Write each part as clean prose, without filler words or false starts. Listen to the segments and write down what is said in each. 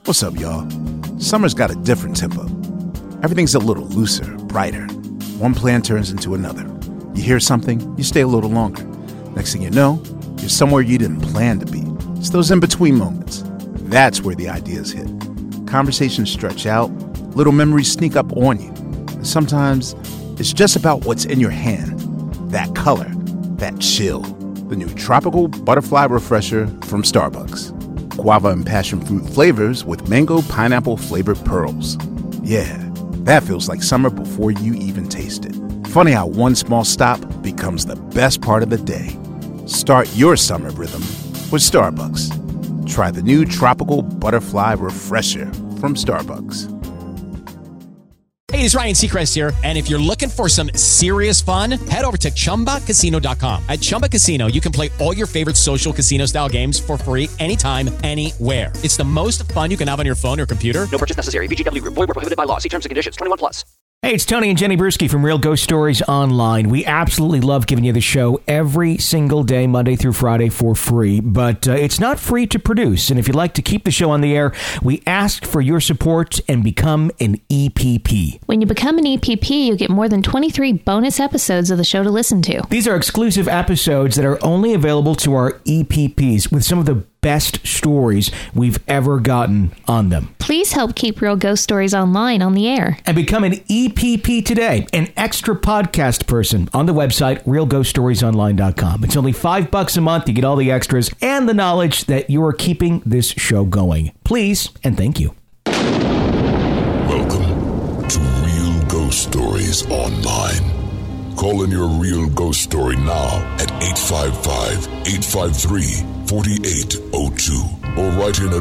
What's up, y'all? Summer's got a different tempo. Everything's a little looser, brighter. One plan turns into another. You hear something, you stay a little longer. Next thing you know, you're somewhere you didn't plan to be. It's those in-between moments. That's where the ideas hit. Conversations stretch out, little memories sneak up on you. And sometimes it's just about what's in your hand. That color, that chill. The new Tropical Butterfly Refresher from Starbucks. Guava and passion fruit flavors with mango pineapple flavored pearls. Yeah, that feels like summer before you even taste it. Funny how one small stop becomes the best part of the day. Start your summer rhythm with Starbucks. Try the new Tropical Butterfly Refresher from Starbucks. Hey, it's Ryan Seacrest here, and if you're looking for some serious fun, head over to ChumbaCasino.com. At Chumba Casino, you can play all your favorite social casino-style games for free anytime, anywhere. It's the most fun you can have on your phone or computer. No purchase necessary. VGW Group. Void where prohibited by law. See terms and conditions. 21 plus. Hey, it's Tony and Jenny Brewski from Real Ghost Stories Online. We absolutely love giving you the show every single day, Monday through Friday, for free. But it's not free to produce. And if you'd like to keep the show on the air, we ask for your support and become an EPP. When you become an EPP, you get more than 23 bonus episodes of the show to listen to. These are exclusive episodes that are only available to our EPPs with some of the best stories we've ever gotten on them. Please help keep Real Ghost Stories Online on the air. And become an EPP today, an extra podcast person on the website, realghoststoriesonline.com. It's only $5 a month. You get all the extras and the knowledge that you are keeping this show going. Please, and thank you. Welcome to Real Ghost Stories Online. Call in your real ghost story now at 855-853-4802 or write in at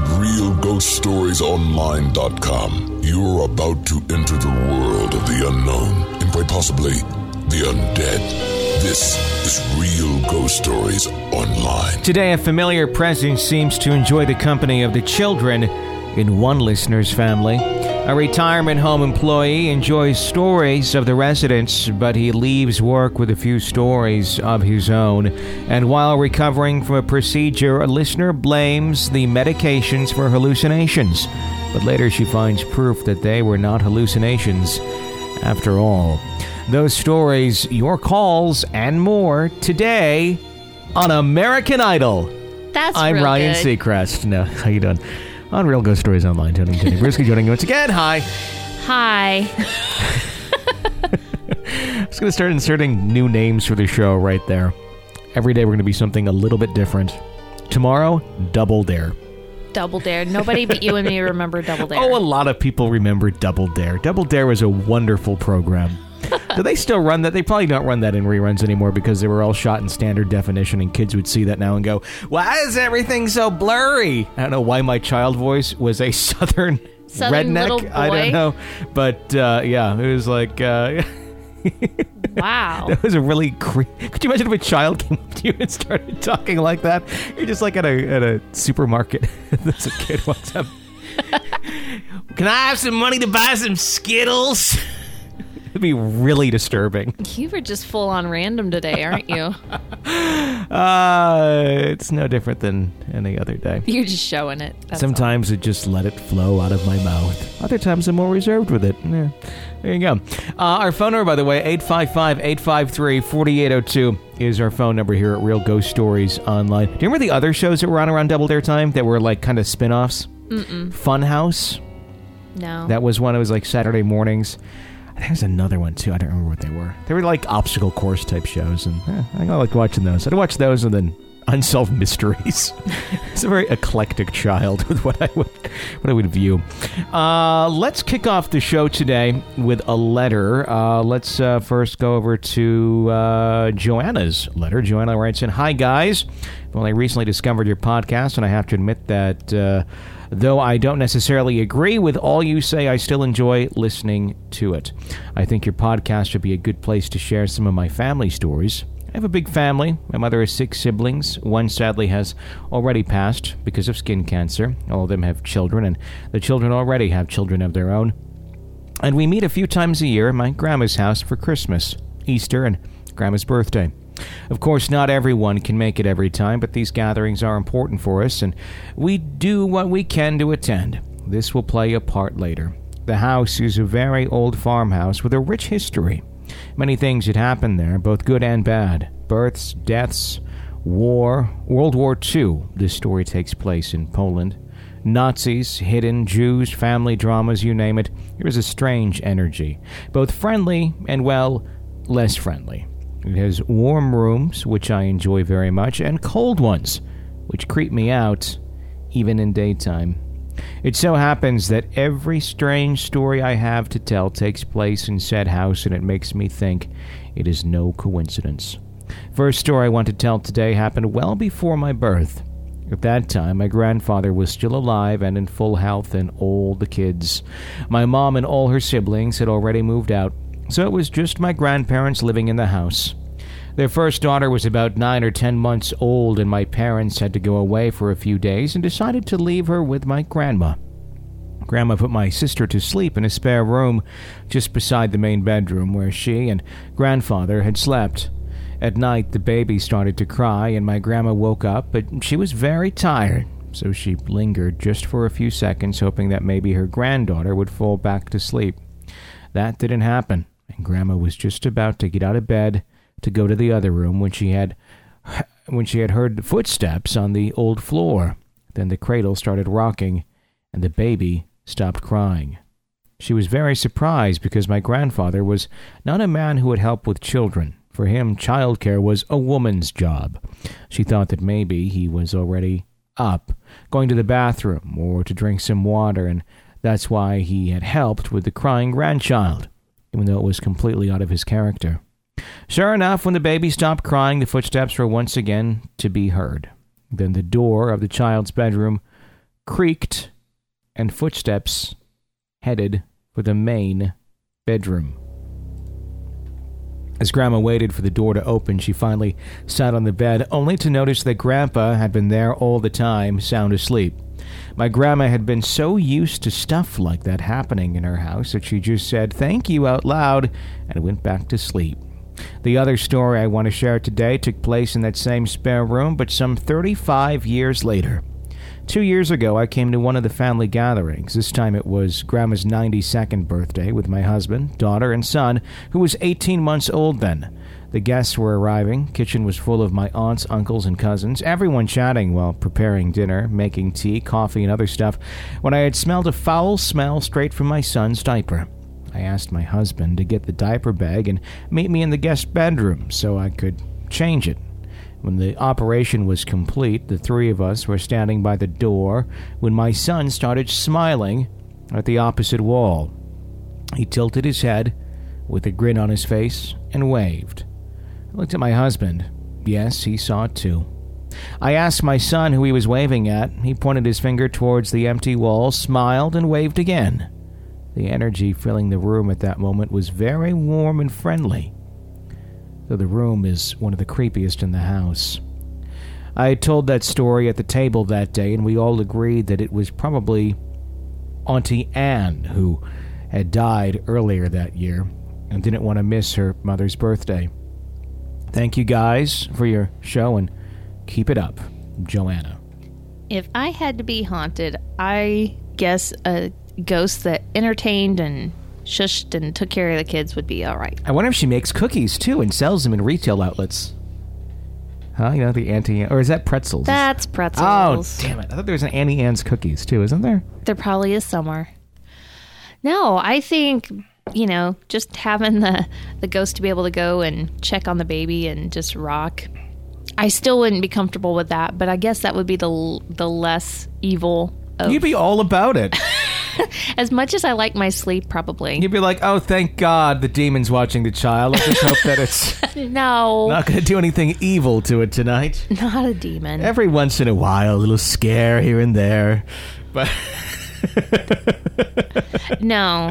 realghoststoriesonline.com. You're about to enter the world of the unknown and quite possibly the undead. This is Real Ghost Stories Online. Today, a familiar presence seems to enjoy the company of the children in one listener's family. A retirement home employee enjoys stories of the residents, but he leaves work with a few stories of his own. And while recovering from a procedure, a listener blames the medications for hallucinations. But later she finds proof that they were not hallucinations after all. Those stories, your calls, and more today on American Idol. I'm Ryan Seacrest. No, how you doing? On Real Ghost Stories Online, Tony and Jenny Brewski joining you once again. Hi. Hi. I'm just going to start inserting new names for the show right there. Every day we're going to be something a little bit different. Tomorrow, Double Dare. Double Dare. Nobody but you and me remember Double Dare. Oh, a lot of people remember Double Dare. Double Dare was a wonderful program. Do they still run that? They probably don't run that in reruns anymore because they were all shot in standard definition, and kids would see that now and go, why is everything so blurry? I don't know why my child voice was a southern redneck. Little boy. I don't know. But, yeah, it was like... Wow. That was a really... Could you imagine if a child came up to you and started talking like that? You're just like at a supermarket. There's a kid walks up. Can I have some money to buy some Skittles? It'd be really disturbing. You were just full on random today, aren't you? It's no different than any other day. You're just showing it. Sometimes I just let it flow out of my mouth. Other times I'm more reserved with it. Yeah. There you go. Our phone number, by the way, 855-853-4802 is our phone number here at Real Ghost Stories Online. Do you remember the other shows that were on around Double Dare time that were like kind of spin-offs? Funhouse? No. That was one. It was like Saturday mornings. There's another one, too. I don't remember what they were. They were like obstacle course type shows, and I like watching those. I'd watch those and then Unsolved Mysteries. It's a very eclectic child with what I would view. Let's kick off the show today with a letter. Let's first go over to Joanna's letter. Joanna writes in, Hi, guys. I've only recently discovered your podcast, and I have to admit that... though I don't necessarily agree with all you say, I still enjoy listening to it. I think your podcast would be a good place to share some of my family stories. I have a big family. My mother has 6 siblings. One sadly has already passed because of skin cancer. All of them have children, and the children already have children of their own. And we meet a few times a year at my grandma's house for Christmas, Easter, and grandma's birthday. Of course, not everyone can make it every time, but these gatherings are important for us, and we do what we can to attend. this will play a part later. The house is a very old farmhouse with a rich history. Many things had happened there, both good and bad. Births, deaths, war, World War II. This story takes place in Poland. Nazis, hidden, Jews, family dramas, you name it. There is a strange energy, both friendly and, well, less friendly. It has warm rooms, which I enjoy very much, and cold ones, which creep me out, even in daytime. It so happens that every strange story I have to tell takes place in said house, and it makes me think it is no coincidence. First story I want to tell today happened well before my birth. At that time, my grandfather was still alive and in full health, and all the kids. My mom and all her siblings had already moved out, so it was just my grandparents living in the house. Their first daughter was about 9 or 10 months old, and my parents had to go away for a few days and decided to leave her with my grandma. Grandma put my sister to sleep in a spare room just beside the main bedroom where she and grandfather had slept. At night, the baby started to cry, and my grandma woke up, but she was very tired, so she lingered just for a few seconds, hoping that maybe her granddaughter would fall back to sleep. That didn't happen, and Grandma was just about to get out of bed to go to the other room when she had heard footsteps on the old floor. Then the cradle started rocking, and the baby stopped crying. She was very surprised because my grandfather was not a man who would help with children. For him, childcare was a woman's job. She thought that maybe he was already up, going to the bathroom or to drink some water, and that's why he had helped with the crying grandchild, even though it was completely out of his character. Sure enough, when the baby stopped crying, the footsteps were once again to be heard. Then the door of the child's bedroom creaked, and footsteps headed for the main bedroom. As Grandma waited for the door to open, she finally sat on the bed, only to notice that Grandpa had been there all the time, sound asleep. My grandma had been so used to stuff like that happening in her house that she just said "thank you" out loud and went back to sleep. The other story I want to share today took place in that same spare room, but some 35 years later. 2 years ago, I came to one of the family gatherings. This time it was Grandma's 92nd birthday with my husband, daughter, and son, who was 18 months old then. The guests were arriving. Kitchen was full of my aunts, uncles, and cousins, everyone chatting while preparing dinner, making tea, coffee, and other stuff, when I had smelled a foul smell straight from my son's diaper. I asked my husband to get the diaper bag and meet me in the guest bedroom so I could change it. When the operation was complete, the three of us were standing by the door when my son started smiling at the opposite wall. He tilted his head with a grin on his face and waved. I looked at my husband. Yes, he saw it too. I asked my son who he was waving at. He pointed his finger towards the empty wall, smiled, and waved again. The energy filling the room at that moment was very warm and friendly, though the room is one of the creepiest in the house. I had told that story at the table that day, and we all agreed that it was probably Auntie Anne, who had died earlier that year and didn't want to miss her mother's birthday. Thank you guys for your show, and keep it up. Joanna. If I had to be haunted, I guess a ghost that entertained and shushed and took care of the kids would be all right. I wonder if she makes cookies, too, and sells them in retail outlets. Huh? You know, the Auntie Anne... Or is that pretzels? That's pretzels. Oh, damn it. I thought there was an Auntie Anne's cookies, too, isn't there? There probably is somewhere. No, I think, just having the ghost to be able to go and check on the baby and just rock. I still wouldn't be comfortable with that, but I guess that would be the less evil of... You'd be all about it. As much as I like my sleep, probably. You'd be like, oh, thank God the demon's watching the child. Let's just hope that it's no, not going to do anything evil to it tonight. Not a demon. Every once in a while, a little scare here and there. But No.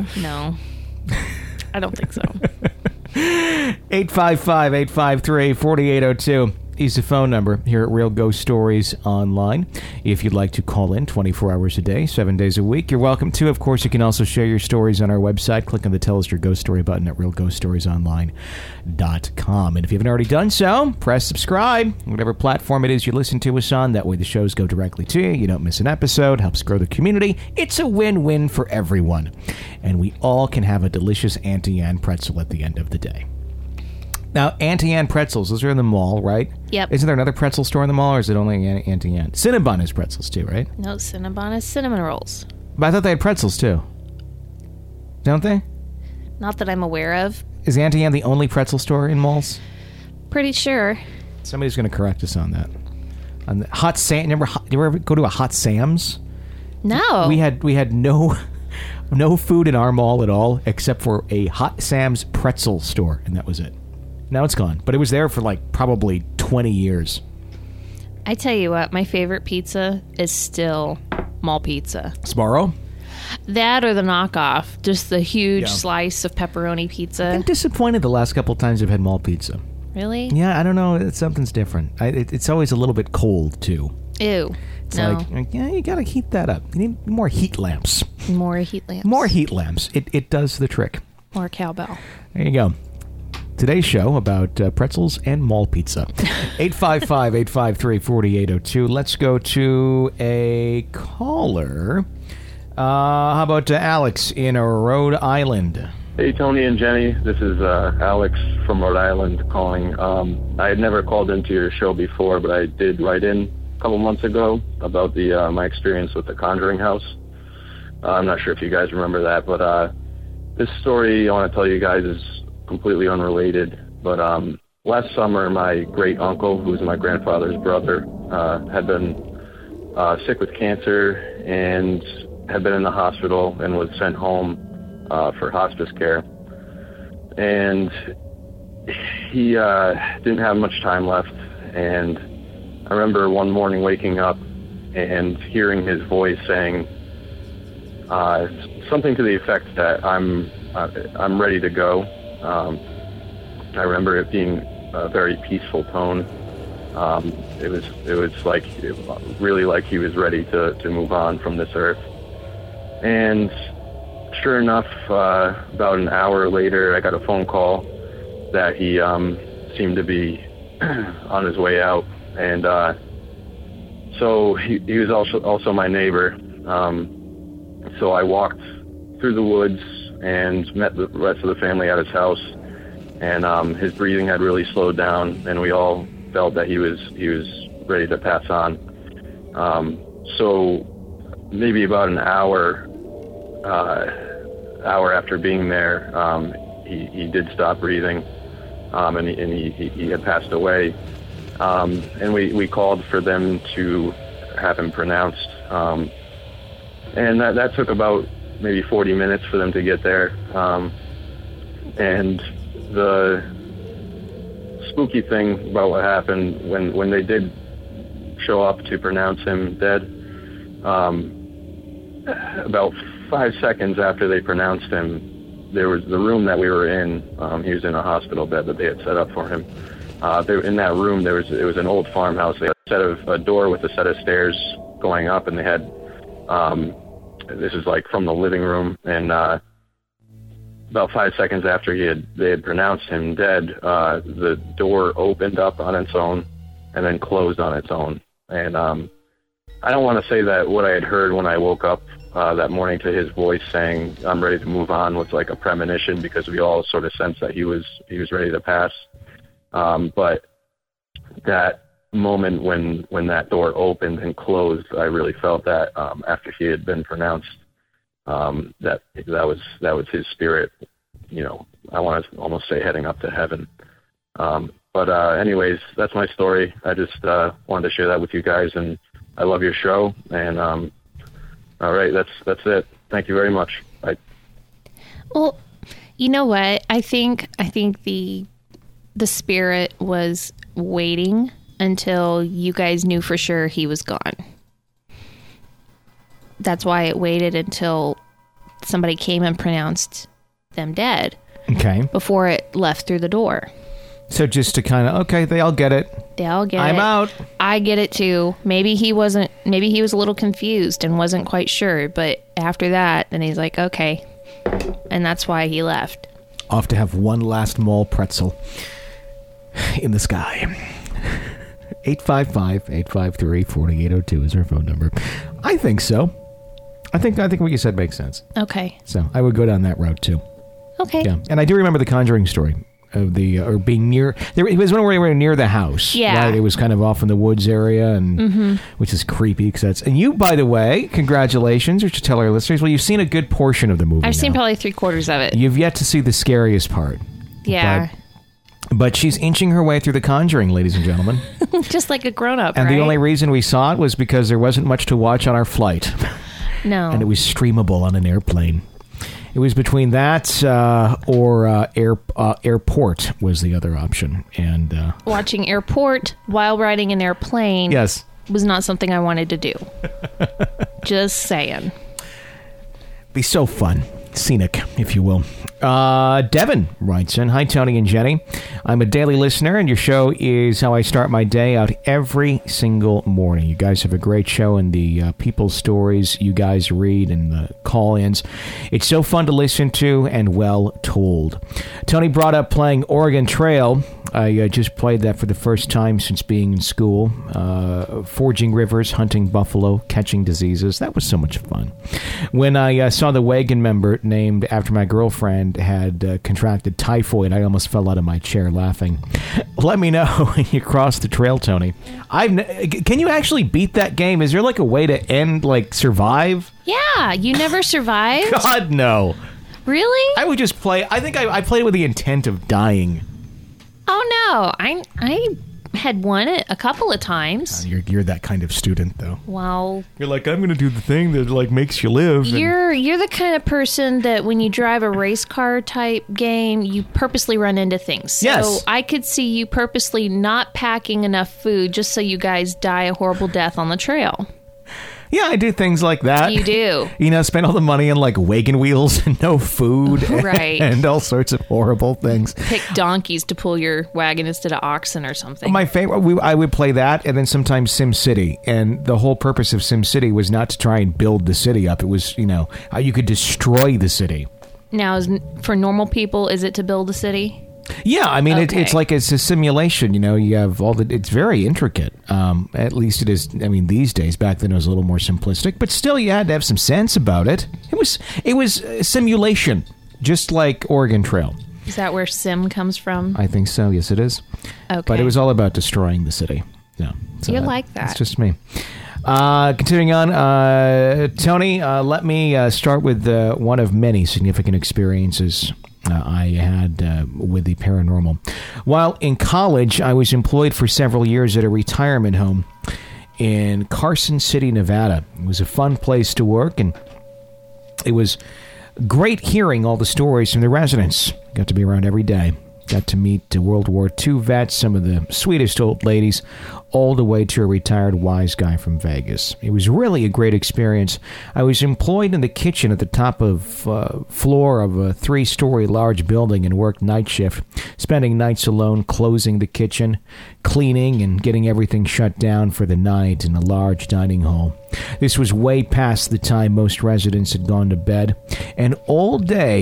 I don't think so. 855-853-4802. is the phone number here at Real Ghost Stories Online. If you'd like to call in 24 hours a day, 7 days a week, you're welcome to. Of course, you can also share your stories on our website. Click on the Tell Us Your Ghost Story button at realghoststoriesonline.com. And if you haven't already done so, press subscribe, whatever platform it is you listen to us on. That way the shows go directly to you. You don't miss an episode. Helps grow the community. It's a win-win for everyone. And we all can have a delicious Auntie Anne pretzel at the end of the day. Now, Auntie Anne pretzels, those are in the mall, right? Yep. Isn't there another pretzel store in the mall, or is it only Auntie Anne? Cinnabon has pretzels, too, right? No, Cinnabon is cinnamon rolls. But I thought they had pretzels, too. Don't they? Not that I'm aware of. Is Auntie Anne the only pretzel store in malls? Pretty sure. Somebody's going to correct us on that. On the Hot Sam, remember, did you ever go to a Hot Sam's? No. We had no food in our mall at all, except for a Hot Sam's pretzel store, and that was it. Now it's gone, but it was there for like probably 20 years. I tell you what, my favorite pizza is still mall pizza. Sbarro? That or the knockoff, just the huge slice of pepperoni pizza. I'm disappointed the last couple times I've had mall pizza. Really? Yeah, I don't know. Something's different. It's always a little bit cold, too. Ew. It's no. like, yeah, you gotta heat that up. You need more heat lamps. More heat lamps. More heat lamps. It does the trick. More cowbell. There you go. Today's show about pretzels and mall pizza. 855-853-4802. Let's go to a caller. How about Alex in Rhode Island? Hey, Tony and Jenny. This is Alex from Rhode Island calling. I had never called into your show before, but I did write in a couple months ago about my experience with the Conjuring House. I'm not sure if you guys remember that, but this story I want to tell you guys is completely unrelated, but last summer my great uncle, who's my grandfather's brother, had been sick with cancer and had been in the hospital and was sent home for hospice care. And he didn't have much time left, and I remember one morning waking up and hearing his voice saying something to the effect that I'm ready to go. I remember it being a very peaceful tone. It was like really like he was ready to move on from this earth. And sure enough, about an hour later, I got a phone call that he seemed to be on his way out, and so he was also my neighbor. So I walked through the woods and met the rest of the family at his house, and his breathing had really slowed down, and we all felt that he was ready to pass on. So maybe about an hour after being there, he did stop breathing, and he had passed away. And we called for them to have him pronounced, and that took about maybe 40 minutes for them to get there. And the spooky thing about what happened when they did show up to pronounce him dead, about 5 seconds after they pronounced him, there was the room that we were in. He was in a hospital bed that they had set up for him. In that room, it was an old farmhouse. They had a door with a set of stairs going up, and they had this is like from the living room, and about 5 seconds after they had pronounced him dead, the door opened up on its own and then closed on its own. And I don't want to say that what I had heard when I woke up that morning to his voice saying I'm ready to move on was like a premonition, because we all sort of sensed that he was ready to pass. But that moment when that door opened and closed, I really felt that after he had been pronounced, that was his spirit, I want to almost say heading up to heaven. But anyways, that's my story. I just wanted to share that with you guys, and I love your show. And all right, that's it. Thank you very much. Bye. Well, you know what? I think the spirit was waiting until you guys knew for sure he was gone. That's why it waited until somebody came and pronounced them dead. Okay. Before it left through the door. So just to kind of, okay, they all get it. They all get it. I'm out. I get it too. Maybe he was a little confused and wasn't quite sure, but after that, then he's like, okay. And that's why he left. Off to have one last mall pretzel in the sky. 855-853-4802 is our phone number. I think so. I think what you said makes sense. Okay. So I would go down that road too. Okay. Yeah, and I do remember the Conjuring story of the or being near. It was when we were near the house. Yeah. Right? It was kind of off in the woods area, and which is creepy because that's. And you, by the way, congratulations, or to tell our listeners, well, you've seen a good portion of the movie. I've seen now. probably 3/4 of it. You've yet to see the scariest part. Yeah. But she's inching her way through The Conjuring, ladies and gentlemen. Just like a grown-up, And right? the only reason we saw it was because there wasn't much to watch on our flight. No. And it was streamable on an airplane. It was between that or Airport was the other option. And watching Airport while riding an airplane yes, was not something I wanted to do. Just saying. be so fun. Scenic, if you will. Devin writes in, hi, Tony and Jenny. I'm a daily listener, and your show is how I start my day out every single morning. You guys have a great show, and the people's stories you guys read and the call-ins. It's so fun to listen to and well told. Tony brought up playing Oregon Trail. I just played that for the first time since being in school. Forging rivers, hunting buffalo, catching diseases. That was so much fun. When I saw the wagon member named after my girlfriend had contracted typhoid, I almost fell out of my chair laughing. Let me know when you cross the trail, Tony. Can you actually beat that game? Is there like a way to survive? Yeah, you never survived? God, no. Really? I would just play. I think I played it with the intent of dying. Oh, no. I had won it a couple of times. You're that kind of student, though. Well, You're like, I'm going to do the thing that makes you live. you're the kind of person that when you drive a race car type game, you purposely run into things. So Yes. I could see you purposely not packing enough food just so you guys die a horrible death on the trail. Yeah, I do things like that. You do. Spend all the money on wagon wheels and no food. Right. And all sorts of horrible things. Pick donkeys to pull your wagon instead of oxen or something. My favorite, I would play that and then sometimes SimCity. And the whole purpose of SimCity was not to try and build the city up. It was, how you could destroy the city. Now, for normal people, is it to build a city? Yeah, I mean, Okay. it's a simulation, you have it's very intricate. At least it is, these days. Back then it was a little more simplistic, but still you had to have some sense about it. It was a simulation, just like Oregon Trail. Is that where sim comes from? I think so, yes it is. Okay. But it was all about destroying the city. Yeah. So You like that. It's just me. Continuing on, Tony, let me start with one of many significant experiences I had with the paranormal. While in college, I was employed for several years at a retirement home in Carson City, Nevada. It was a fun place to work, and it was great hearing all the stories from the residents. Got to be around every day. Got to meet World War II vets, some of the sweetest old ladies, all the way to a retired wise guy from Vegas. It was really a great experience. I was employed in the kitchen at the top of floor of a 3-story large building and worked night shift, spending nights alone, closing the kitchen, cleaning, and getting everything shut down for the night in a large dining hall. This was way past the time most residents had gone to bed, and all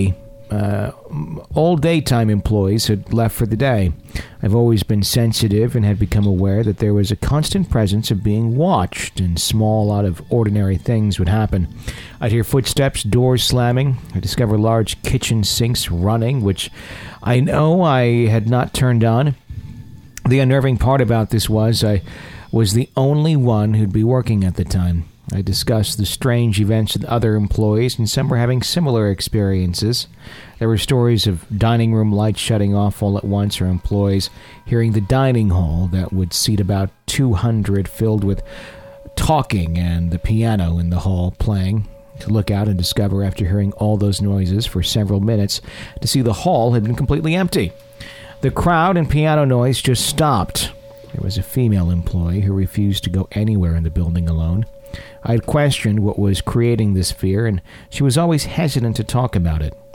daytime employees had left for the day. I've always been sensitive and had become aware that there was a constant presence of being watched, and small, out of ordinary things would happen. I'd hear footsteps, doors slamming. I discover large kitchen sinks running, which I know I had not turned on. The unnerving part about this was I was the only one who'd be working at the time. I discussed the strange events with other employees, and some were having similar experiences. There were stories of dining room lights shutting off all at once, or employees hearing the dining hall that would seat about 200 filled with talking and the piano in the hall playing. To look out and discover, after hearing all those noises for several minutes, to see the hall had been completely empty. The crowd and piano noise just stopped. There was a female employee who refused to go anywhere in the building alone. I had questioned what was creating this fear, and she was always hesitant to talk about it.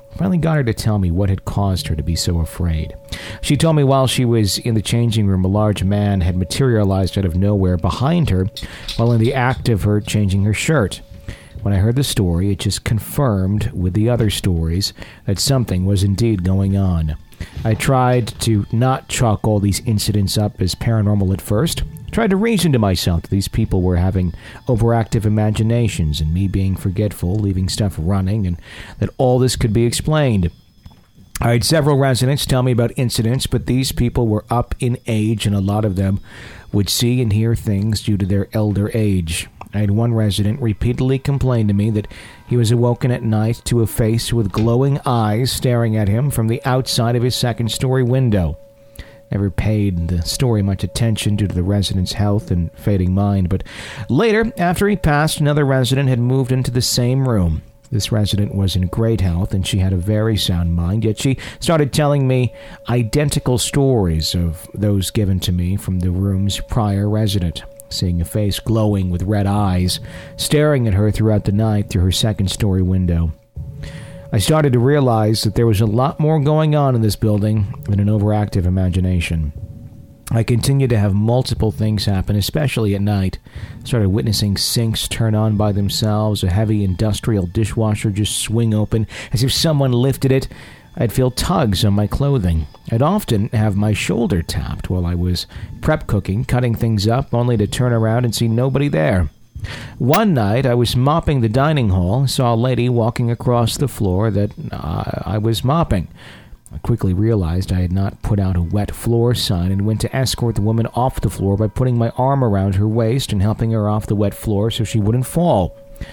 Finally got her to tell me what had caused her to be so afraid. She told me while she was in the changing room, a large man had materialized out of nowhere behind her while in the act of her changing her shirt. When I heard the story, it just confirmed with the other stories that something was indeed going on. I tried to not chalk all these incidents up as paranormal at first. I tried to reason to myself that these people were having overactive imaginations and me being forgetful, leaving stuff running, and that all this could be explained. I had several residents tell me about incidents, but these people were up in age, and a lot of them would see and hear things due to their elder age. I had one resident repeatedly complain to me that he was awoken at night to a face with glowing eyes staring at him from the outside of his second-story window. Never paid the story much attention due to the resident's health and fading mind, but later, after he passed, another resident had moved into the same room. This resident was in great health, and she had a very sound mind, yet she started telling me identical stories of those given to me from the room's prior resident, seeing a face glowing with red eyes, staring at her throughout the night through her second-story window. I started to realize that there was a lot more going on in this building than an overactive imagination. I continued to have multiple things happen, especially at night. Started witnessing sinks turn on by themselves, a heavy industrial dishwasher just swing open as if someone lifted it. I'd feel tugs on my clothing. I'd often have my shoulder tapped while I was prep cooking, cutting things up, only to turn around and see nobody there. One night, I was mopping the dining hall, saw a lady walking across the floor that I was mopping. I quickly realized I had not put out a wet floor sign and went to escort the woman off the floor by putting my arm around her waist and helping her off the wet floor so she wouldn't fall.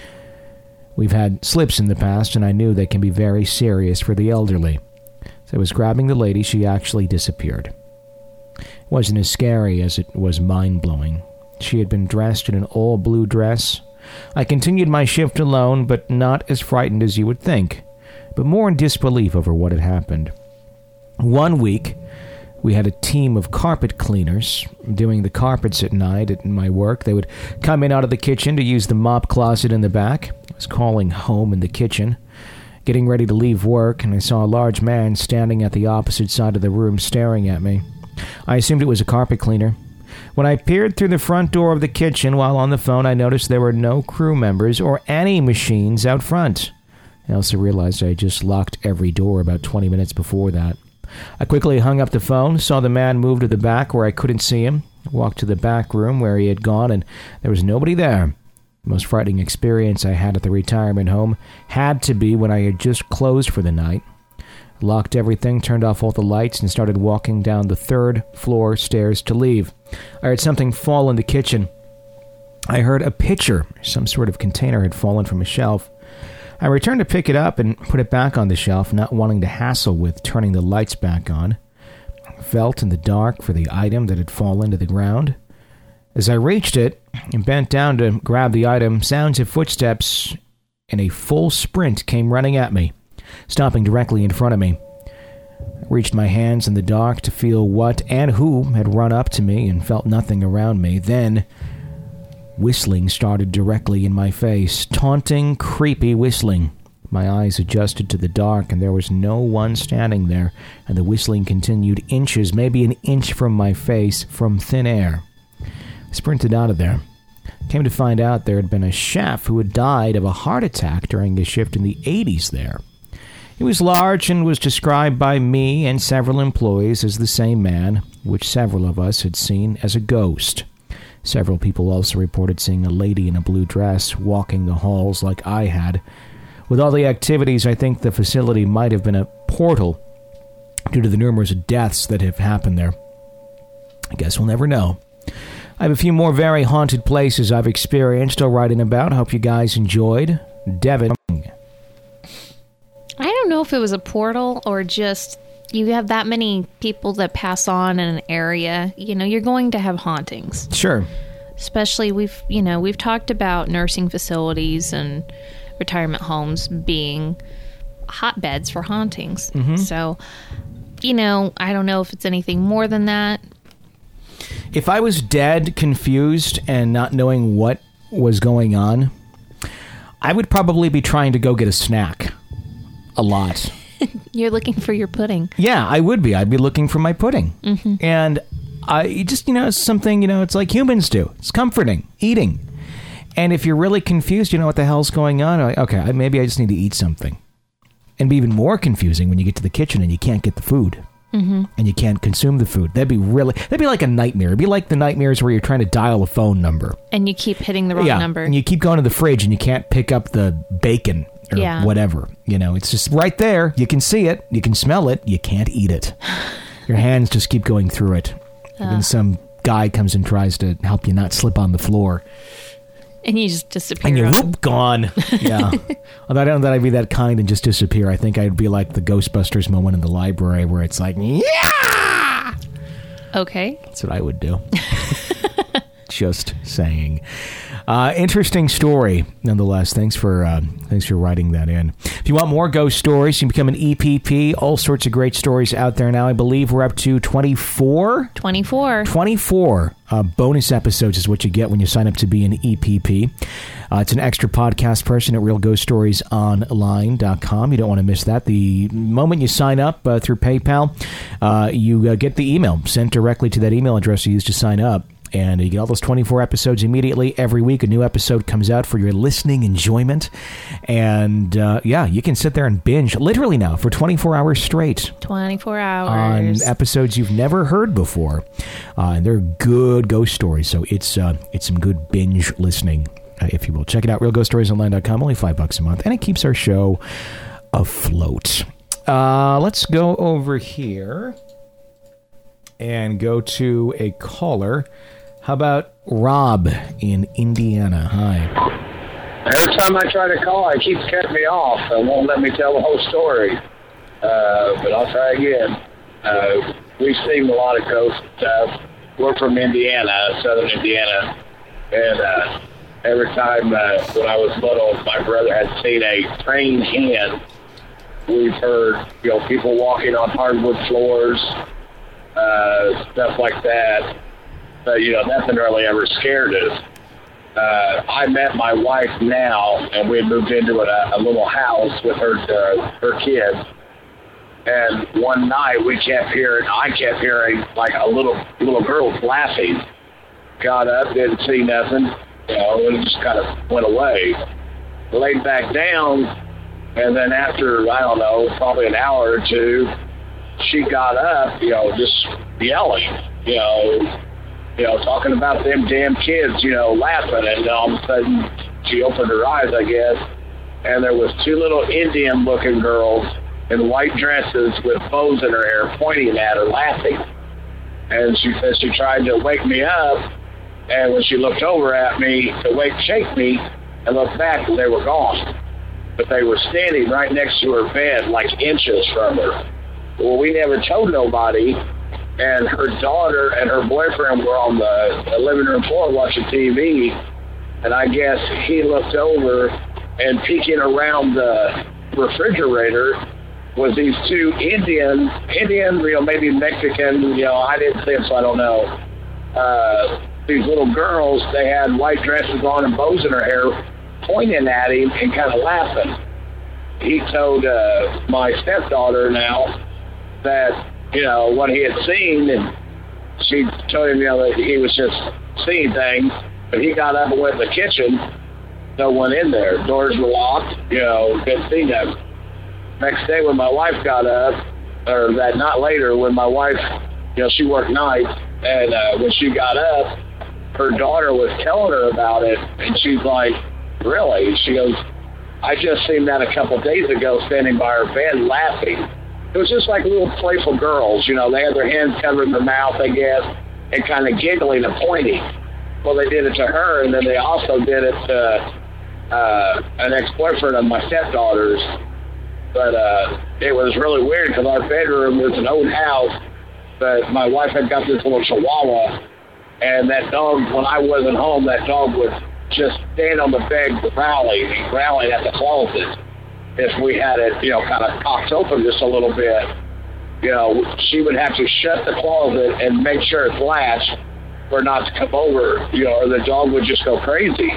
We've had slips in the past, and I knew they can be very serious for the elderly. As I was grabbing the lady, she actually disappeared. It wasn't as scary as it was mind-blowing. She had been dressed in an all-blue dress. I continued my shift alone, but not as frightened as you would think, but more in disbelief over what had happened. One week, we had a team of carpet cleaners doing the carpets at night at my work. They would come in out of the kitchen to use the mop closet in the back. I was calling home in the kitchen, getting ready to leave work, and I saw a large man standing at the opposite side of the room staring at me. I assumed it was a carpet cleaner. When I peered through the front door of the kitchen while on the phone, I noticed there were no crew members or any machines out front. I also realized I had just locked every door about 20 minutes before that. I quickly hung up the phone, saw the man move to the back where I couldn't see him, walked to the back room where he had gone, and there was nobody there. The most frightening experience I had at the retirement home had to be when I had just closed for the night. Locked everything, turned off all the lights, and started walking down the third-floor stairs to leave. I heard something fall in the kitchen. I heard a pitcher, some sort of container, had fallen from a shelf. I returned to pick it up and put it back on the shelf, not wanting to hassle with turning the lights back on. I felt in the dark for the item that had fallen to the ground. As I reached it and bent down to grab the item, sounds of footsteps in a full sprint came running at me, stopping directly in front of me. I reached my hands in the dark to feel what and who had run up to me and felt nothing around me. Then, whistling started directly in my face. Taunting, creepy whistling. My eyes adjusted to the dark, and there was no one standing there, and the whistling continued inches, maybe an inch from my face, from thin air. I sprinted out of there. Came to find out there had been a chef who had died of a heart attack during a shift in the 80s there. He was large and was described by me and several employees as the same man, which several of us had seen as a ghost. Several people also reported seeing a lady in a blue dress walking the halls like I had. With all the activities, I think the facility might have been a portal due to the numerous deaths that have happened there. I guess we'll never know. I have a few more very haunted places I've experienced or writing about. Hope you guys enjoyed. Devin. I don't know if it was a portal or just you have that many people that pass on in an area. You know, you're going to have hauntings. Sure. Especially we've talked about nursing facilities and retirement homes being hotbeds for hauntings. Mm-hmm. So, I don't know if it's anything more than that. If I was dead, confused, and not knowing what was going on, I would probably be trying to go get a snack. A lot. You're looking for your pudding. Yeah, I would be. I'd be looking for my pudding. Mm-hmm. And I just, it's something, it's like humans do. It's comforting, eating. And if you're really confused, what the hell's going on, like, okay, maybe I just need to eat something. And be even more confusing when you get to the kitchen and you can't get the food. Mm-hmm. And you can't consume the food. That'd be like a nightmare. It'd be like the nightmares where you're trying to dial a phone number. And you keep hitting the wrong number. And you keep going to the fridge and you can't pick up the bacon. Or whatever. It's just right there. You can see it. You can smell it. You can't eat it. Your hands just keep going through it. And then some guy comes and tries to help you not slip on the floor. And you just disappear. And you're gone. Yeah. Although I don't know that I'd be that kind and just disappear. I think I'd be like the Ghostbusters moment in the library where it's like, yeah! Okay. That's what I would do. Just saying. Interesting story, nonetheless. Thanks for writing that in. If you want more ghost stories, you can become an EPP. All sorts of great stories out there now. I believe we're up to 24? 24 bonus episodes is what you get when you sign up to be an EPP. It's an extra podcast person at realghoststoriesonline.com. You don't want to miss that. The moment you sign up through PayPal, you get the email sent directly to that email address you used to sign up. And you get all those 24 episodes immediately. Every week, a new episode comes out for your listening enjoyment. And, you can sit there and binge literally now for 24 hours straight. 24 hours. On episodes you've never heard before. And they're good ghost stories. So it's some good binge listening, if you will. Check it out, realghoststoriesonline.com. Only $5 a month. And it keeps our show afloat. Let's go over here and go to a caller. How about Rob in Indiana? Hi. Every time I try to call, it keeps cutting me off and won't let me tell the whole story. But I'll try again. We've seen a lot of ghost stuff. We're from Indiana, southern Indiana. And every time when I was little, my brother had seen a trained hen. We've heard, people walking on hardwood floors, stuff like that. But, nothing really ever scared us. I met my wife now, and we had moved into a little house with her kids. And one night I kept hearing like a little girl laughing. Got up, didn't see nothing, and it just kind of went away. Laid back down, and then after, I don't know, probably an hour or two, she got up, just yelling, talking about them damn kids, laughing. And all of a sudden, she opened her eyes, I guess, and there was two little Indian-looking girls in white dresses with bows in her hair pointing at her, laughing. And she said she tried to wake me up, and when she looked over at me to shake me, and looked back, they were gone. But they were standing right next to her bed, like inches from her. Well, we never told nobody, and her daughter and her boyfriend were on the living room floor watching TV, and I guess he looked over, and peeking around the refrigerator was these two Indian, maybe Mexican, I didn't see them, so I don't know. These little girls, they had white dresses on and bows in her hair, pointing at him and kind of laughing. He told my stepdaughter now that, what he had seen, and she told him, that he was just seeing things, but he got up and went to the kitchen. No one in there. Doors were locked, didn't see them. Next day when my wife got up, or that night later when my wife, she worked nights, and when she got up, her daughter was telling her about it, and she's like, really? She goes, I just seen that a couple days ago standing by her bed laughing. It was just like little playful girls, they had their hands covering their mouth, I guess, and kind of giggling and pointing. Well, they did it to her, and then they also did it to an ex-boyfriend of my stepdaughter's. But it was really weird because our bedroom was an old house, but my wife had got this little chihuahua, and that dog, when I wasn't home, that dog would just stand on the bed growling at the closet. If we had it, kind of cocked open just a little bit, she would have to shut the closet and make sure it's latched for not to come over, or the dog would just go crazy.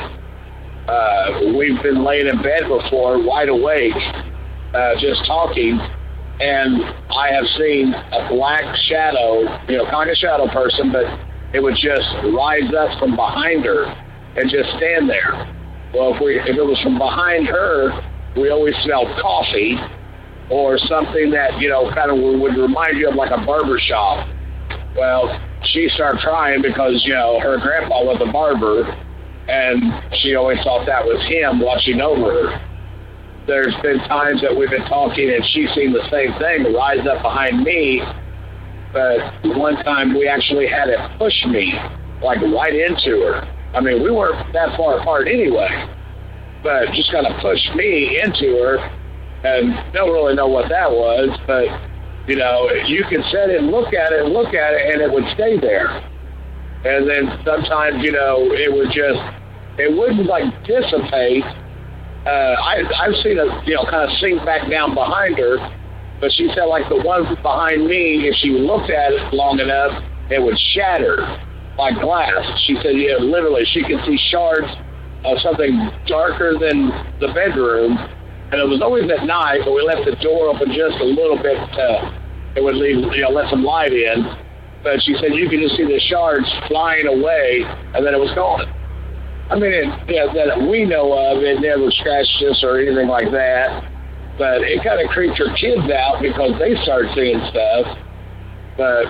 We've been laying in bed before, wide awake, just talking, and I have seen a black shadow, kind of shadow person, but it would just rise up from behind her and just stand there. Well, if it was from behind her, we always smelled coffee or something that, kind of would remind you of like a barber shop. Well, she started crying because, her grandpa was a barber, and she always thought that was him watching over her. There's been times that we've been talking and she's seen the same thing rise up behind me, but one time we actually had it push me, like right into her. I mean, we weren't that far apart anyway, but just kind of pushed me into her, and don't really know what that was, but, you could sit and look at it, and it would stay there. And then sometimes, it wouldn't, like, dissipate. I've seen it, kind of sink back down behind her, but she said, like, the one behind me, if she looked at it long enough, it would shatter like glass. She said, literally, she could see shards of something darker than the bedroom, and it was always at night, but we left the door open just a little bit. It would leave, let some light in, but she said you could just see the shards flying away, and then it was gone. I mean, that we know of, it never scratched us or anything like that, but it kind of creeped her kids out because they started seeing stuff. But,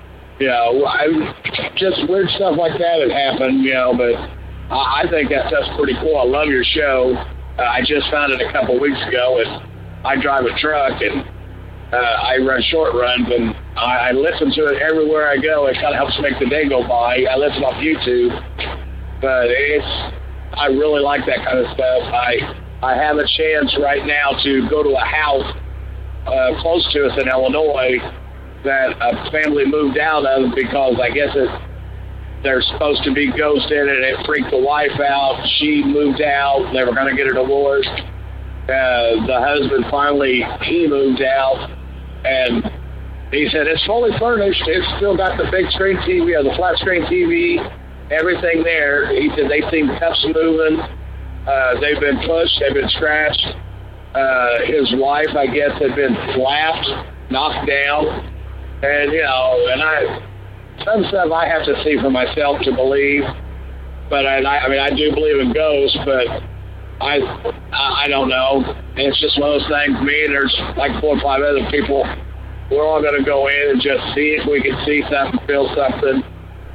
just weird stuff like that had happened, but I think that stuff's pretty cool. I love your show. I just found it a couple weeks ago, and I drive a truck, and I run short runs, and I listen to it everywhere I go. It kind of helps make the day go by. I listen off YouTube. But I really like that kind of stuff. I have a chance right now to go to a house close to us in Illinois that a family moved out of because I guess there's supposed to be ghosts in it, and it freaked the wife out. She moved out. They were going to get a divorce. The husband finally, he moved out, and he said, it's fully furnished. It's still got the big screen TV or the flat screen TV, everything there. He said they seen cups moving. They've been pushed. They've been scratched. His wife, I guess, had been slapped, knocked down. And, some stuff I have to see for myself to believe. But I do believe in ghosts, but I don't know. It's just one of those things. Me and there's like 4 or 5 other people. We're all going to go in and just see if we can see something, feel something.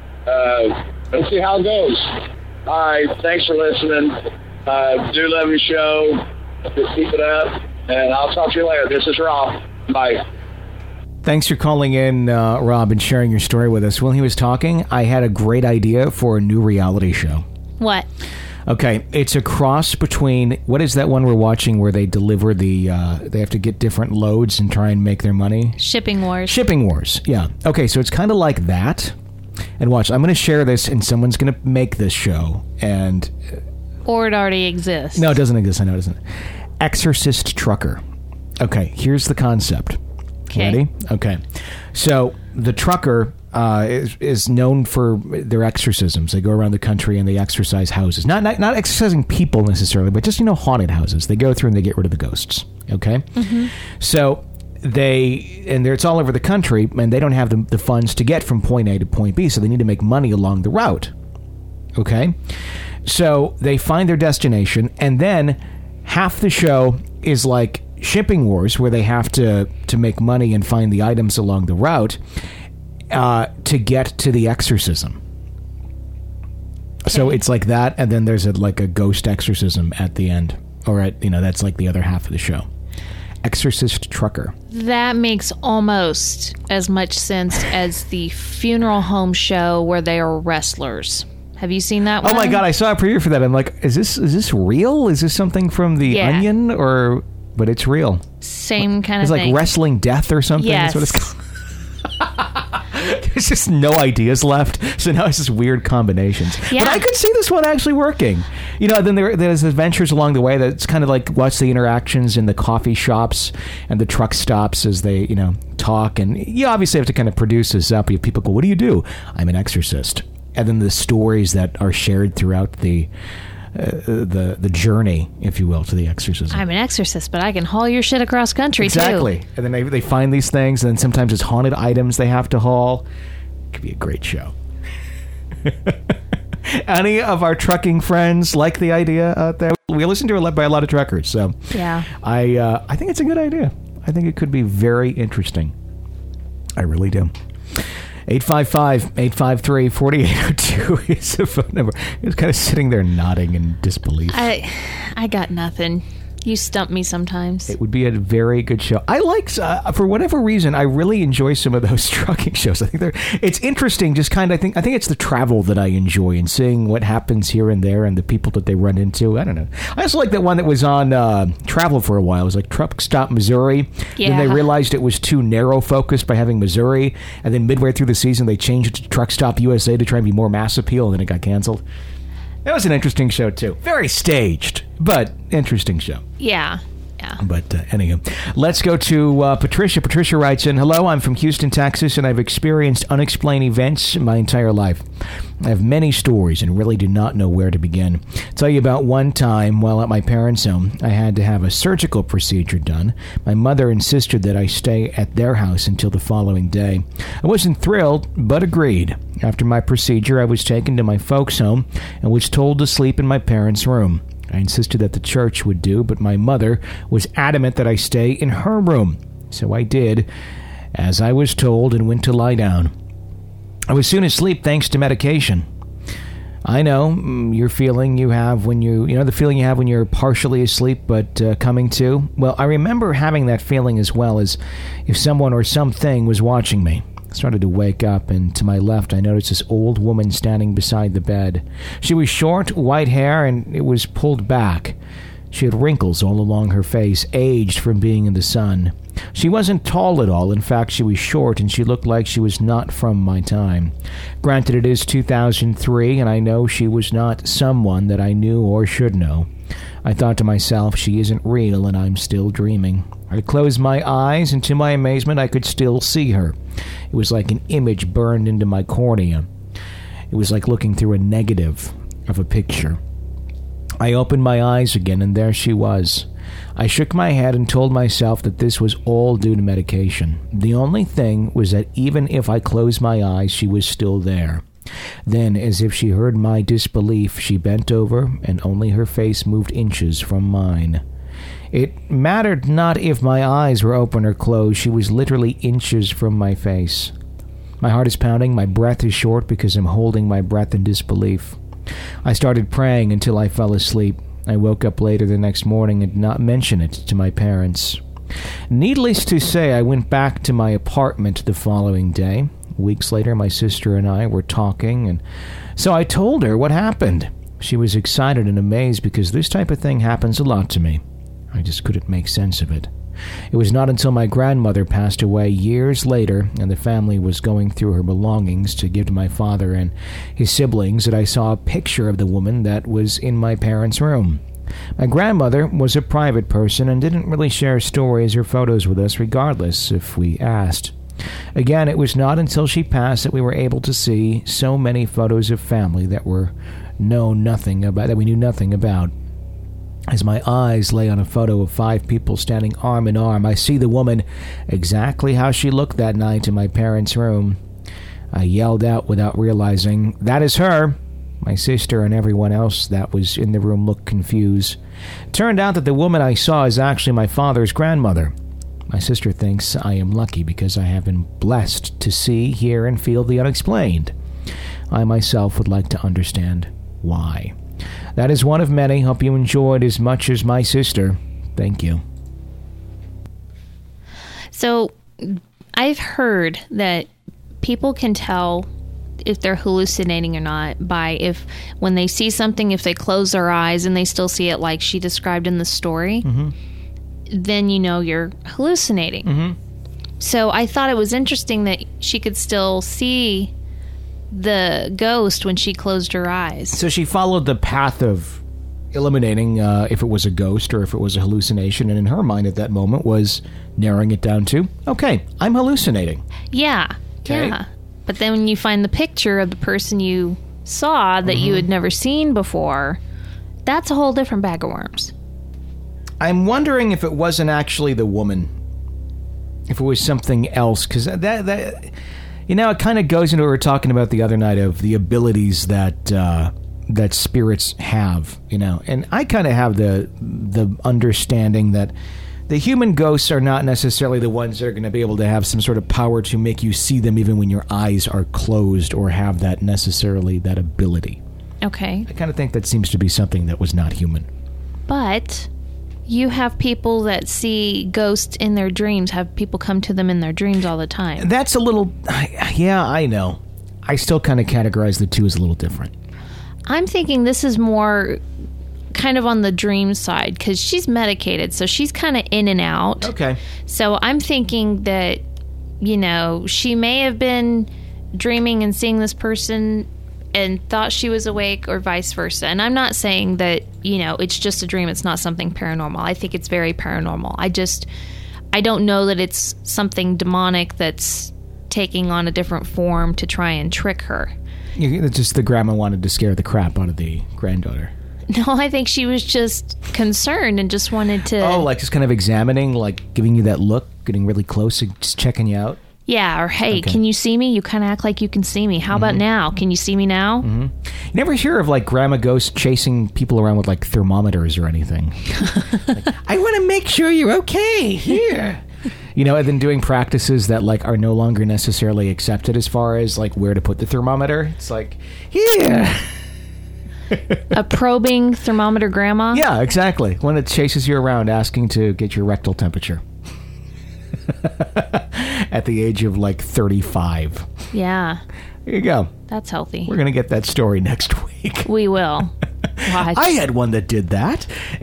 Let's see how it goes. All right. Thanks for listening. Do love your show. Just keep it up. And I'll talk to you later. This is Rob. Bye. Thanks for calling in, Rob, and sharing your story with us. While he was talking, I had a great idea for a new reality show. What? Okay, it's a cross between, what is that one we're watching where they deliver they have to get different loads and try and make their money? Shipping Wars. Shipping Wars, yeah. Okay, so it's kind of like that. And watch, I'm going to share this, and someone's going to make this show, and... Or it already exists. No, it doesn't exist. I know it doesn't. Exorcist Trucker. Okay, here's the concept. Okay. Ready? Okay. So the trucker is known for their exorcisms. They go around the country and they exorcise houses. Not exorcising people necessarily, but just, haunted houses. They go through and they get rid of the ghosts. Okay? Mm-hmm. So it's all over the country, and they don't have the funds to get from point A to point B, so they need to make money along the route. Okay? So they find their destination, and then half the show is like Shipping Wars, where they have to make money and find the items along the route to get to the exorcism. Okay. So it's like that, and then there's a ghost exorcism at the end, or that's like the other half of the show. Exorcist Trucker. That makes almost as much sense as the funeral home show where they are wrestlers. Have you seen that one? Oh my God, I saw a preview for that. I'm like, is this real? Is this something from The Onion, or? But it's real. Same kind of thing. It's like Wrestling Death or something. Yes. That's what it's called. There's just no ideas left, so now it's just weird combinations. Yeah. But I could see this one actually working. Then there's adventures along the way that's kind of like watch the interactions in the coffee shops and the truck stops as they, talk. And you obviously have to kind of produce this up. You have people go, what do you do? I'm an exorcist. And then the stories that are shared throughout the the journey, if you will, to the exorcism. I'm an exorcist, but I can haul your shit across country, exactly. too. And then they find these things, and then sometimes it's haunted items they have to haul. It could be a great show. Any of our trucking friends like the idea out there? We listen to it by a lot of truckers, so yeah. I think it's a good idea. I think it could be very interesting. I really do. 855-853-4802 is the phone number. He was kind of sitting there nodding in disbelief. I got nothing. You stump me sometimes. It would be a very good show. I like, for whatever reason, I really enjoy some of those trucking shows. I think it's interesting. Just kind of, I think it's the travel that I enjoy and seeing what happens here and there and the people that they run into. I don't know. I also like that one that was on Travel for a while. It was like Truck Stop Missouri. Yeah. Then they realized it was too narrow focused by having Missouri. And then midway through the season, they changed it to Truck Stop USA to try and be more mass appeal. And then it got canceled. That was an interesting show, too. Very staged, but interesting show. Yeah. But anyhow, let's go to Patricia. Patricia writes in, hello, I'm from Houston, Texas, and I've experienced unexplained events my entire life. I have many stories and really do not know where to begin. I'll tell you about one time while at my parents' home, I had to have a surgical procedure done. My mother insisted that I stay at their house until the following day. I wasn't thrilled, but agreed. After my procedure, I was taken to my folks' home and was told to sleep in my parents' room. I insisted that the church would do, but my mother was adamant that I stay in her room. So I did, as I was told, and went to lie down. I was soon asleep thanks to medication. I know your feeling you have when the feeling you have when you're partially asleep but coming to. Well, I remember having that feeling as well, as if someone or something was watching me. I started to wake up, and to my left, I noticed this old woman standing beside the bed. She was short, white hair, and it was pulled back. She had wrinkles all along her face, aged from being in the sun. She wasn't tall at all. In fact, she was short, and she looked like she was not from my time. Granted, it is 2003, and I know she was not someone that I knew or should know. I thought to myself, she isn't real, and I'm still dreaming. I closed my eyes, and to my amazement, I could still see her. It was like an image burned into my cornea. It was like looking through a negative of a picture. I opened my eyes again, and there she was. I shook my head and told myself that this was all due to medication. The only thing was that even if I closed my eyes, she was still there. Then, as if she heard my disbelief, she bent over, and only her face moved inches from mine. It mattered not if my eyes were open or closed. She was literally inches from my face. My heart is pounding. My breath is short because I'm holding my breath in disbelief. I started praying until I fell asleep. I woke up later the next morning and did not mention it to my parents. Needless to say, I went back to my apartment the following day. Weeks later, my sister and I were talking, and so I told her what happened. She was excited and amazed because this type of thing happens a lot to me. I just couldn't make sense of it. It was not until my grandmother passed away years later and the family was going through her belongings to give to my father and his siblings that I saw a picture of the woman that was in my parents' room. My grandmother was a private person and didn't really share stories or photos with us regardless if we asked. Again, it was not until she passed that we were able to see so many photos of family that we knew nothing about. As my eyes lay on a photo of 5 people standing arm in arm, I see the woman exactly how she looked that night in my parents' room. I yelled out without realizing, "That is her!" My sister and everyone else that was in the room looked confused. Turned out that the woman I saw is actually my father's grandmother. My sister thinks I am lucky because I have been blessed to see, hear, and feel the unexplained. I myself would like to understand why. That is one of many. Hope you enjoyed as much as my sister. Thank you. So, I've heard that people can tell if they're hallucinating or not by when they see something, if they close their eyes and they still see it like she described in the story, then you know you're hallucinating. So I thought it was interesting that she could still see the ghost when she closed her eyes. So she followed the path of eliminating if it was a ghost or if it was a hallucination, and in her mind at that moment was narrowing it down to, okay, I'm hallucinating. Yeah, okay. Yeah. But then when you find the picture of the person you saw that you had never seen before, that's a whole different bag of worms. I'm wondering if it wasn't actually the woman. If it was something else. Because that you know, it kind of goes into what we were talking about the other night of the abilities that that spirits have, you know. And I kind of have the understanding that the human ghosts are not necessarily the ones that are going to be able to have some sort of power to make you see them even when your eyes are closed, or have that necessarily that ability. Okay. I kind of think that seems to be something that was not human. But you have people that see ghosts in their dreams, have people come to them in their dreams all the time. That's a little... Yeah, I know. I still kind of categorize the two as a little different. I'm thinking this is more kind of on the dream side, because she's medicated, so she's kind of in and out. Okay. So I'm thinking that, you know, she may have been dreaming and seeing this person and thought she was awake, or vice versa. And I'm not saying that, you know, it's just a dream, it's not something paranormal. I think it's very paranormal. I don't know that it's something demonic that's taking on a different form to try and trick her. It's just the grandma wanted to scare the crap out of the granddaughter. No, I think she was just concerned and just wanted to... Oh, like just kind of examining, like giving you that look, getting really close, just checking you out? Yeah, or hey, Okay. Can you see me? You kind of act like you can see me. How about now? Can you see me now? Mm-hmm. You never hear of like grandma ghosts chasing people around with like thermometers or anything. Like, I want to make sure you're okay here. You know, and then doing practices that like are no longer necessarily accepted as far as like where to put the thermometer. It's like, here. A probing thermometer grandma? Yeah, exactly. One that chases you around asking to get your rectal temperature. At the age of like 35. Yeah. There you go. That's healthy. We're going to get that story next week. We will. Watch. I had one that did that.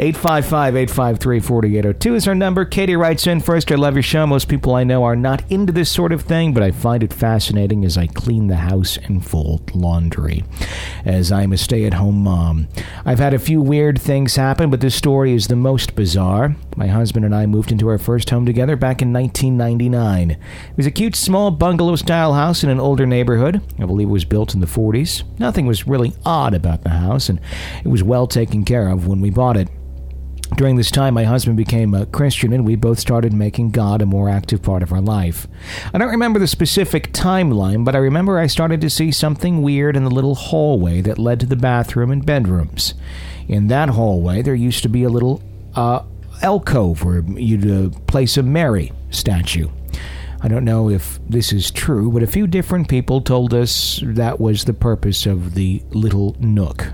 855-853-4802 is our number. Katie writes in, first, I love your show. Most people I know are not into this sort of thing, but I find it fascinating as I clean the house and fold laundry, as I'm a stay-at-home mom. I've had a few weird things happen, but this story is the most bizarre. My husband and I moved into our first home together back in 1999. It was a cute, small bungalow-style house in an older neighborhood. I believe it was built in the 40s. Nothing was really odd about the house, and it was well taken care of when we bought it. During this time, my husband became a Christian, and we both started making God a more active part of our life. I don't remember the specific timeline, but I remember I started to see something weird in the little hallway that led to the bathroom and bedrooms. In that hallway, there used to be a little alcove where you'd place a Mary statue. I don't know if this is true, but a few different people told us that was the purpose of the little nook.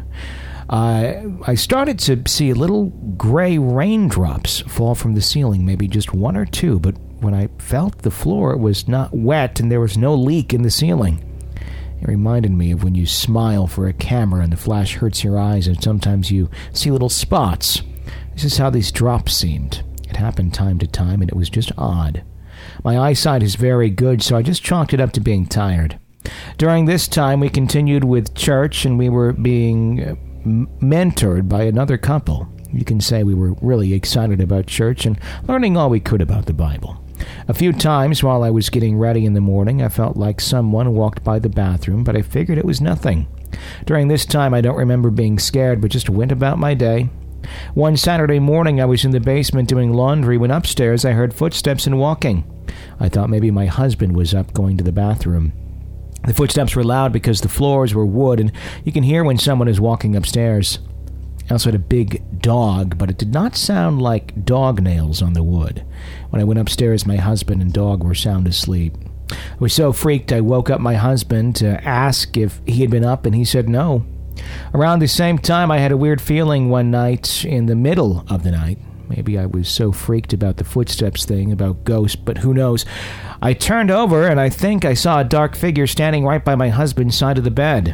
I started to see little gray raindrops fall from the ceiling, maybe just one or two, but when I felt the floor, it was not wet and there was no leak in the ceiling. It reminded me of when you smile for a camera and the flash hurts your eyes and sometimes you see little spots. This is how these drops seemed. It happened time to time and it was just odd. My eyesight is very good, so I just chalked it up to being tired. During this time, we continued with church and we were being mentored by another couple. You can say we were really excited about church and learning all we could about the Bible. A few times while I was getting ready in the morning, I felt like someone walked by the bathroom, but I figured it was nothing. During this time, I don't remember being scared, but just went about my day. One Saturday morning, I was in the basement doing laundry when upstairs I heard footsteps and walking. I thought maybe my husband was up going to the bathroom. The footsteps were loud because the floors were wood, and you can hear when someone is walking upstairs. I also had a big dog, but it did not sound like dog nails on the wood. When I went upstairs, my husband and dog were sound asleep. I was so freaked, I woke up my husband to ask if he had been up, and he said no. Around the same time, I had a weird feeling one night in the middle of the night. Maybe I was so freaked about the footsteps thing, about ghosts, but who knows. I turned over, and I think I saw a dark figure standing right by my husband's side of the bed.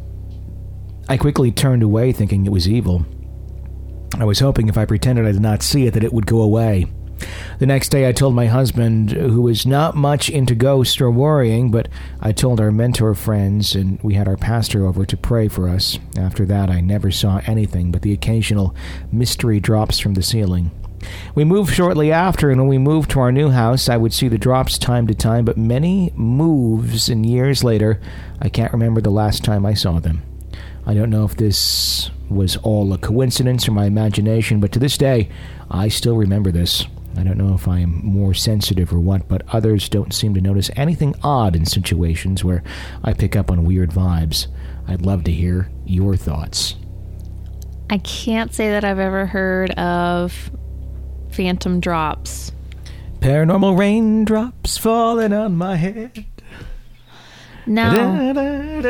I quickly turned away, thinking it was evil. I was hoping if I pretended I did not see it, that it would go away. The next day, I told my husband, who was not much into ghosts or worrying, but I told our mentor friends, and we had our pastor over to pray for us. After that, I never saw anything but the occasional mystery drops from the ceiling. We moved shortly after, and when we moved to our new house, I would see the drops time to time, but many moves and years later, I can't remember the last time I saw them. I don't know if this was all a coincidence or my imagination, but to this day, I still remember this. I don't know if I am more sensitive or what, but others don't seem to notice anything odd in situations where I pick up on weird vibes. I'd love to hear your thoughts. I can't say that I've ever heard of phantom drops. Paranormal raindrops falling on my head. No. And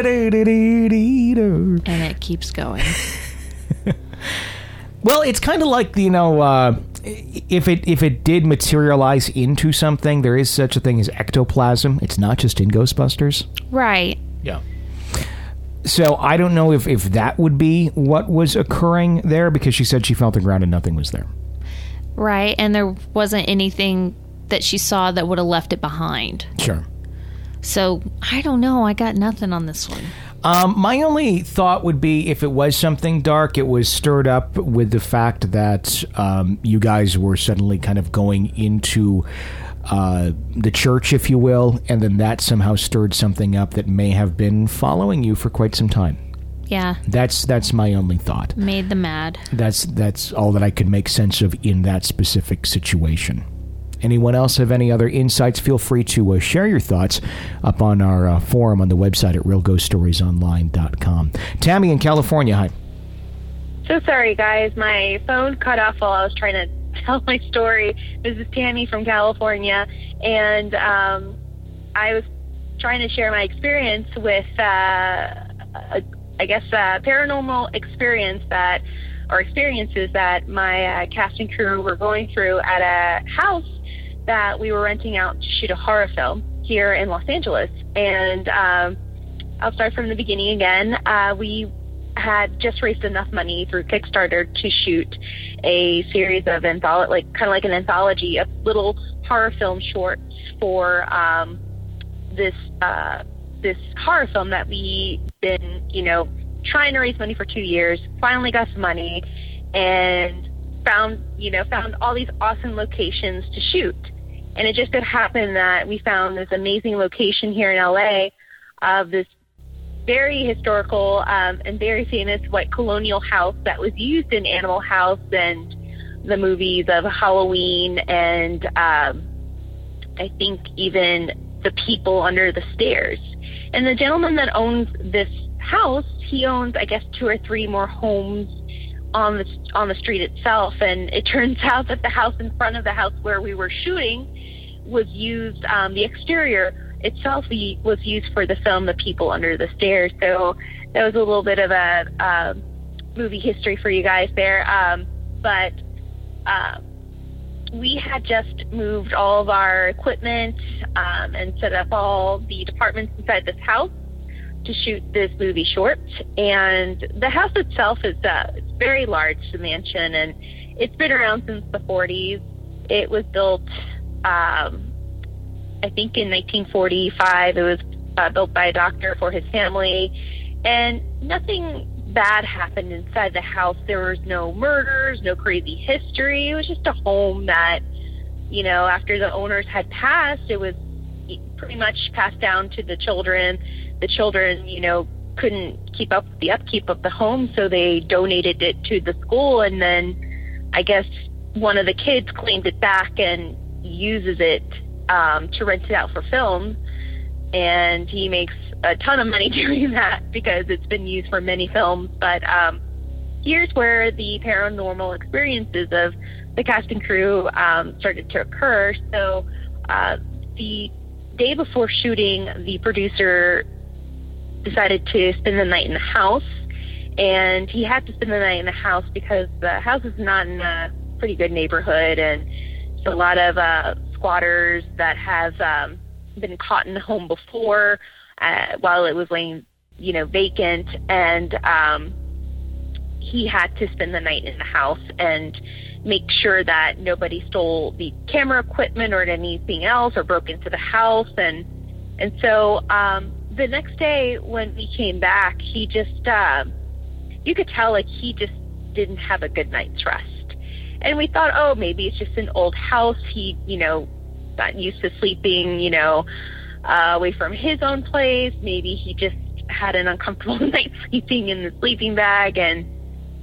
it keeps going. Well, it's kind of like, if it did materialize into something, there is such a thing as ectoplasm. It's not just in Ghostbusters. Right. Yeah. So I don't know if that would be what was occurring there, because she said she felt the ground and nothing was there. Right, and there wasn't anything that she saw that would have left it behind. Sure. So, I don't know. I got nothing on this one. My only thought would be if it was something dark, it was stirred up with the fact that you guys were suddenly kind of going into the church, if you will, and then that somehow stirred something up that may have been following you for quite some time. Yeah. That's my only thought. Made them mad. That's all that I could make sense of in that specific situation. Anyone else have any other insights? Feel free to share your thoughts up on our forum on the website at realghoststoriesonline.com. Tammy in California, hi. So sorry, guys. My phone cut off while I was trying to tell my story. This is Tammy from California, and I was trying to share my experience with, paranormal experiences that my cast and crew were going through at a house that we were renting out to shoot a horror film here in Los Angeles. And I'll start from the beginning again. We had just raised enough money through Kickstarter to shoot a series of an anthology of little horror film shorts for this horror film that we've been, trying to raise money for 2 years. Finally got some money and found all these awesome locations to shoot. And it just so happened that we found this amazing location here in LA of this very historical and very famous white colonial house that was used in Animal House and the movies of Halloween and I think even The People Under the Stairs. And the gentleman that owns this house, he owns, I guess, 2 or 3 more homes on the street itself. And it turns out that the house in front of the house where we were shooting was used, the exterior itself was used for the film The People Under the Stairs. So that was a little bit of a movie history for you guys there. But we had just moved all of our equipment and set up all the departments inside this house to shoot this movie short. And the house itself is it's very large, the mansion, and it's been around since the 40s. It was built, I think in 1945. It was built by a doctor for his family, and nothing bad happened inside the house. There was no murders, no crazy history. It was just a home that, after the owners had passed, it was pretty much passed down to the children. The children, couldn't keep up with the upkeep of the home, so they donated it to the school, and then I guess one of the kids claimed it back and uses it to rent it out for film, and he makes a ton of money doing that because it's been used for many films. But here's where the paranormal experiences of the cast and crew started to occur. So the day before shooting, the producer decided to spend the night in the house, and he had to spend the night in the house because the house is not in a pretty good neighborhood, and it's a lot of squatters that have been caught in the home before while it was laying, vacant, and he had to spend the night in the house and make sure that nobody stole the camera equipment or anything else or broke into the house. And so the next day when we came back, he just, you could tell like he just didn't have a good night's rest. And we thought, oh, maybe it's just an old house. He, got used to sleeping, away from his own place. Maybe he just had an uncomfortable night sleeping in the sleeping bag. And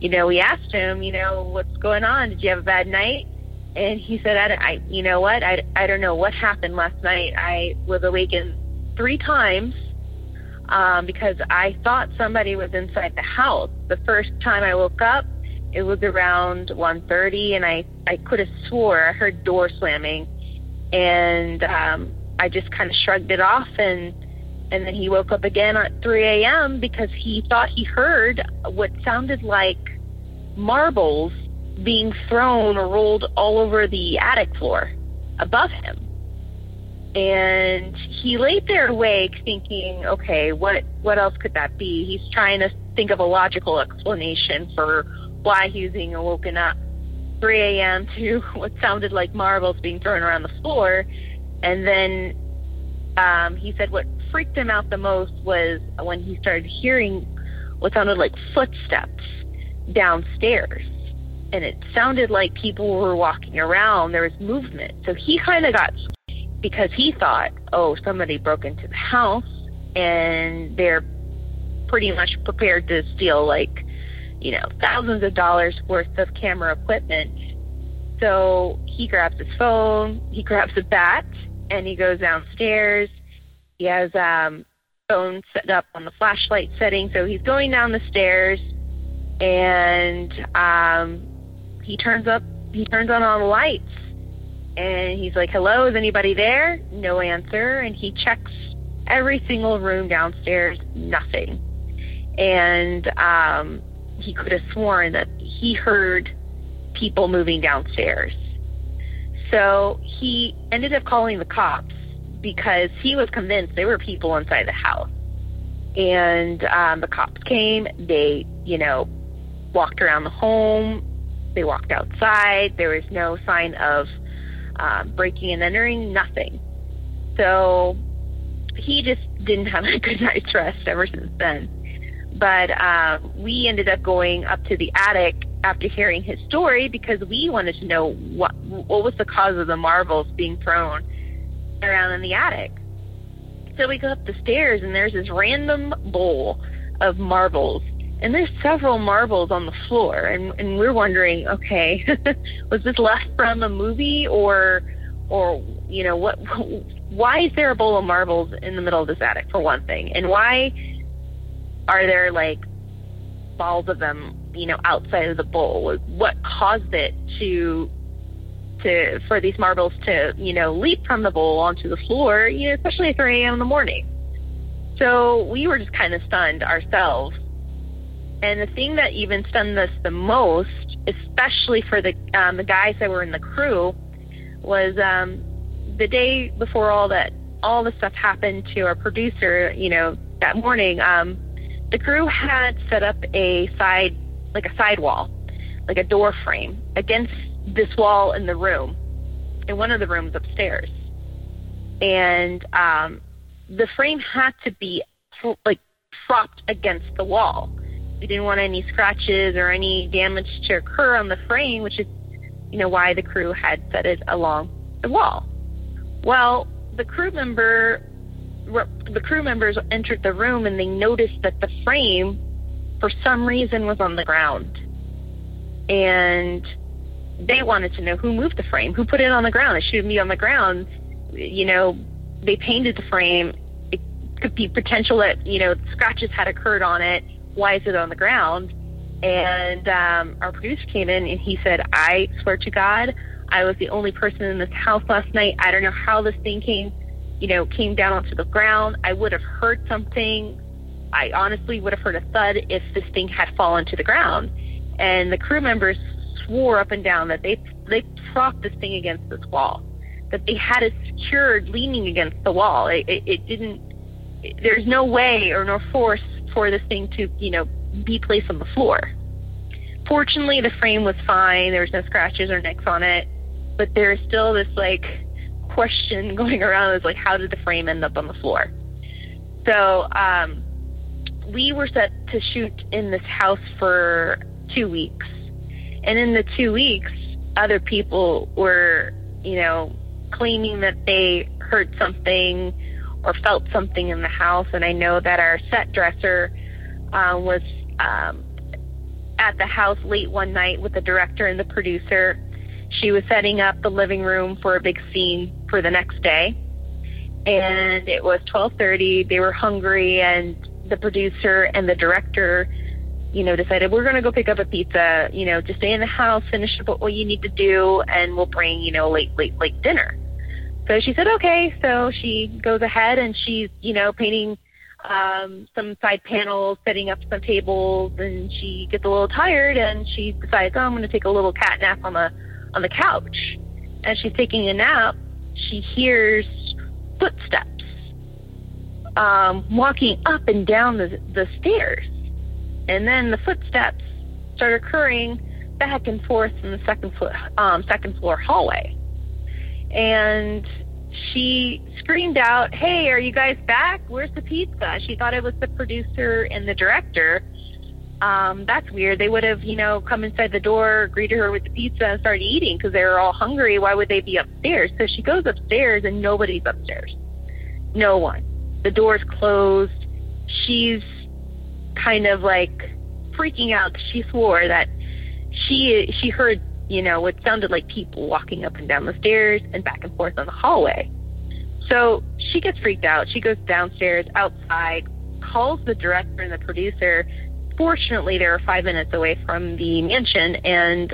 we asked him, what's going on? Did you have a bad night? And he said, I don't know what happened last night. I was awakened 3 times because I thought somebody was inside the house. The first time I woke up, it was around 1:30, and I could have swore I heard door slamming. And I just kind of shrugged it off, and then he woke up again at 3 a.m. because he thought he heard what sounded like marbles being thrown or rolled all over the attic floor above him. And he laid there awake thinking, okay, what else could that be? He's trying to think of a logical explanation for why he was being woken up 3 a.m. to what sounded like marbles being thrown around the floor. And then he said what freaked him out the most was when he started hearing what sounded like footsteps downstairs. And it sounded like people were walking around. There was movement. So he kind of got, because he thought, oh, somebody broke into the house and they're pretty much prepared to steal thousands of dollars worth of camera equipment. So he grabs his phone, he grabs a bat, and he goes downstairs. He has phone set up on the flashlight setting. So he's going down the stairs, and he turns on all the lights, and he's like, hello, is anybody there? No answer. And he checks every single room downstairs, nothing. And he could have sworn that he heard people moving downstairs. So he ended up calling the cops because he was convinced there were people inside the house. And the cops came. They, walked around the home. They walked outside. There was no sign of breaking and entering, nothing. So he just didn't have a good night's rest ever since then. But we ended up going up to the attic after hearing his story because we wanted to know what was the cause of the marbles being thrown around in the attic. So we go up the stairs, and there's this random bowl of marbles. And there's several marbles on the floor, and we're wondering, okay, was this left from a movie or what? Why is there a bowl of marbles in the middle of this attic, for one thing, and why are there balls of them, outside of the bowl? What caused it for these marbles to, leap from the bowl onto the floor, especially at 3 a.m. in the morning? So we were just kind of stunned ourselves. And the thing that even stunned us the most, especially for the guys that were in the crew, was the day before all the stuff happened to our producer. That morning, the crew had set up a sidewall, like a door frame, against this wall in the room, in one of the rooms upstairs. And the frame had to be propped against the wall. We didn't want any scratches or any damage to occur on the frame, which is, why the crew had set it along the wall. Well, the crew members entered the room, and they noticed that the frame, for some reason, was on the ground. And they wanted to know who moved the frame, who put it on the ground. It shouldn't be on the ground. They painted the frame. It could be potential that, scratches had occurred on it. Why is it on the ground? And our producer came in, and he said, I swear to God, I was the only person in this house last night. I don't know how this thing came down onto the ground. I would have heard something. I honestly would have heard a thud if this thing had fallen to the ground. And the crew members swore up and down that they propped this thing against this wall, that they had it secured leaning against the wall. There's no way or no force for this thing to, be placed on the floor. Fortunately, the frame was fine. There was no scratches or nicks on it, but there's still this question going around is how did the frame end up on the floor? So we were set to shoot in this house for 2 weeks, and in the 2 weeks, other people were, claiming that they heard something or felt something in the house. And I know that our set dresser was at the house late one night with the director and the producer. She was setting up the living room for a big scene for the next day. And it was 12:30. They were hungry, and the producer and the director, decided, we're going to go pick up a pizza, just stay in the house, finish up what you need to do, and we'll bring, late dinner. So she said, okay. So she goes ahead and she's, painting some side panels, setting up some tables, and she gets a little tired and she decides, I'm going to take a little cat nap on the couch. As she's taking a nap, she hears footsteps walking up and down the stairs. And then the footsteps start occurring back and forth in the second floor hallway. And she screamed out, hey, are you guys back? Where's the pizza? She thought it was the producer and the director. That's weird. They would have, come inside the door, greeted her with the pizza, and started eating because they were all hungry. Why would they be upstairs? So she goes upstairs, and nobody's upstairs. No one. The door's closed. She's kind of like freaking out. She swore that she heard, what sounded like people walking up and down the stairs and back and forth on the hallway. So she gets freaked out. She goes downstairs, outside, calls the director and the producer. Fortunately, they were 5 minutes away from the mansion, and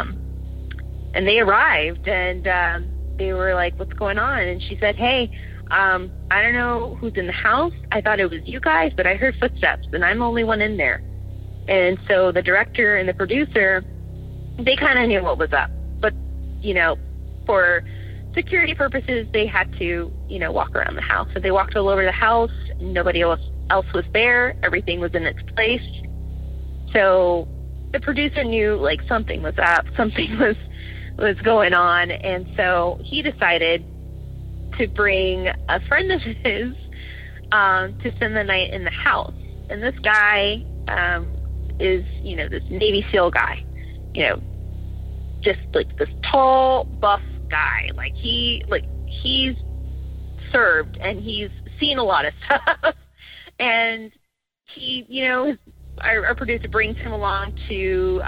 they arrived, and they were like, what's going on? And she said, hey, I don't know who's in the house. I thought it was you guys, but I heard footsteps, and I'm the only one in there. And so the director and the producer, they kind of knew what was up. But, for security purposes, they had to, walk around the house. So they walked all over the house. Nobody else was there. Everything was in its place. So the producer knew, something was up. Something was going on. And so he decided to bring a friend of his to spend the night in the house. And this guy is, this Navy SEAL guy, just this tall, buff guy. He's served and he's seen a lot of stuff. And he, our producer brings him along to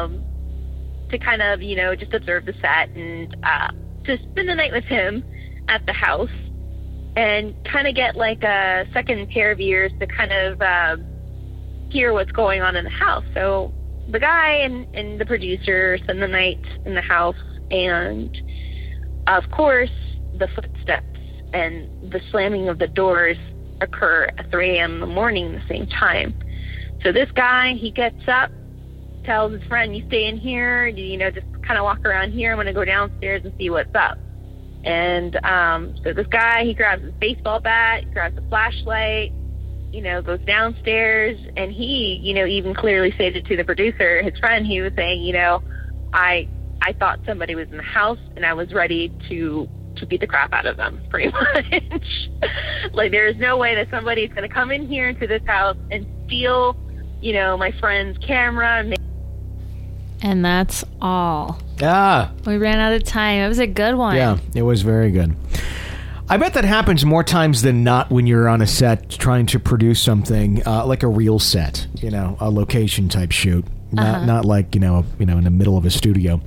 kind of, just observe the set and to spend the night with him at the house and kind of get a second pair of ears to kind of hear what's going on in the house. So the guy and the producer spend the night in the house, and of course the footsteps and the slamming of the doors occur at 3 a.m. in the morning at the same time. So this guy, he gets up, tells his friend, you stay in here, just kind of walk around here. I'm going to go downstairs and see what's up. And so this guy, he grabs his baseball bat, grabs a flashlight, goes downstairs, and he, even clearly stated to the producer, his friend, he was saying, I thought somebody was in the house, and I was ready to beat the crap out of them, pretty much. There's no way that somebody's going to come in here into this house and steal, my friend's camera. And that's all. Ah. We ran out of time. It was a good one. Yeah, it was very good. I bet that happens more times than not when you're on a set trying to produce something like a real set, a location type shoot, not like in the middle of a studio.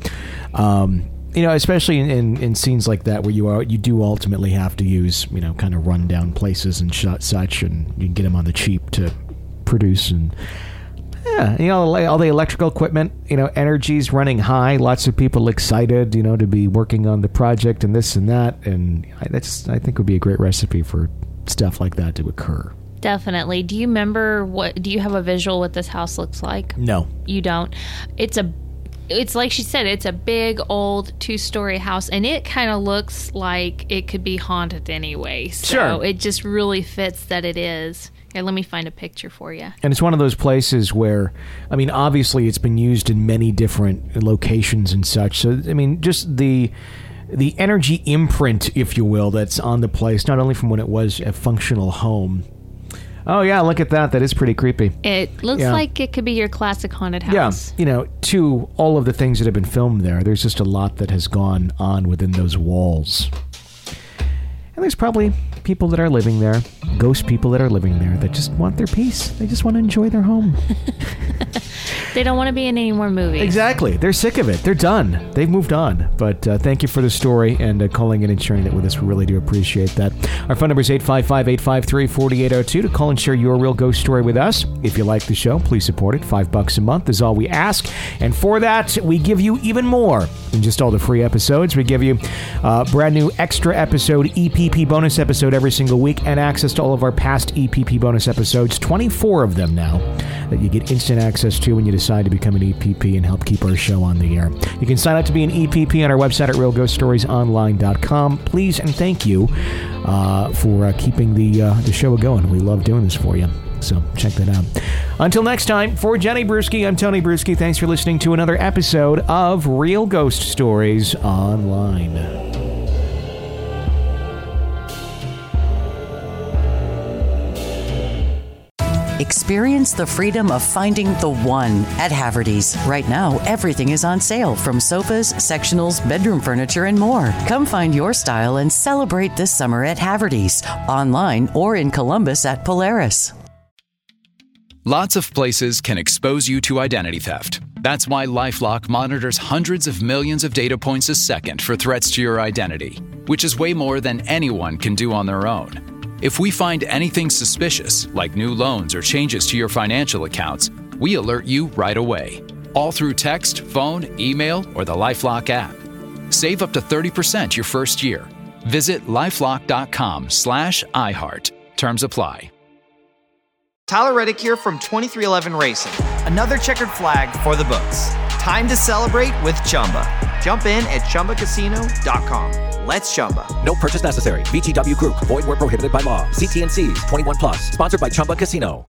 Especially in scenes like that where you do ultimately have to use kind of run down places and such, and you can get them on the cheap to produce. And all the electrical equipment, energy's running high. Lots of people excited, to be working on the project and this and that. And I think would be a great recipe for stuff like that to occur. Definitely. Do you remember do you have a visual what this house looks like? No. You don't? It's like she said, it's a big old 2-story house, and it kind of looks like it could be haunted anyway. So sure. It just really fits that it is. Here, let me find a picture for you. And it's one of those places where, obviously it's been used in many different locations and such. So, just the energy imprint, if you will, that's on the place, not only from when it was a functional home. Oh, yeah, look at that. That is pretty creepy. It looks like it could be your classic haunted house. Yeah, to all of the things that have been filmed there's just a lot that has gone on within those walls. And there's probably people that are living there, ghost people that are living there, that just want their peace. They just want to enjoy their home. They don't want to be in any more movies. Exactly. They're sick of it. They're done. They've moved on. But thank you for the story and calling in and sharing it with us. We really do appreciate that. Our phone number is 855-853-4802 to call and share your real ghost story with us. If you like the show, please support it. $5 a month is all we ask. And for that, we give you even more than just all the free episodes. We give you a brand new extra episode, EPP bonus episode every single week, and access to all of our past EPP bonus episodes, 24 of them now, that you get instant access to when you decide to become an EPP and help keep our show on the air. You can sign up to be an EPP on our website at realghoststoriesonline.com. Please and thank you for keeping the show going. We love doing this for you. So check that out. Until next time, for Jenny Brewski, I'm Tony Brewski. Thanks for listening to another episode of Real Ghost Stories Online. Experience the freedom of finding the one at Haverty's. Right now, everything is on sale, from sofas, sectionals, bedroom furniture, and more. Come find your style and celebrate this summer at Haverty's, online or in Columbus at Polaris. Lots of places can expose you to identity theft. That's why LifeLock monitors hundreds of millions of data points a second for threats to your identity, which is way more than anyone can do on their own. If we find anything suspicious, like new loans or changes to your financial accounts, we alert you right away. All through text, phone, email, or the LifeLock app. Save up to 30% your first year. Visit LifeLock.com/iHeart. Terms apply. Tyler Reddick here from 2311 Racing. Another checkered flag for the books. Time to celebrate with Chumba. Jump in at ChumbaCasino.com. Let's Chumba. No purchase necessary. VGW Group. Void where prohibited by law. See T&Cs. 21+. Sponsored by Chumba Casino.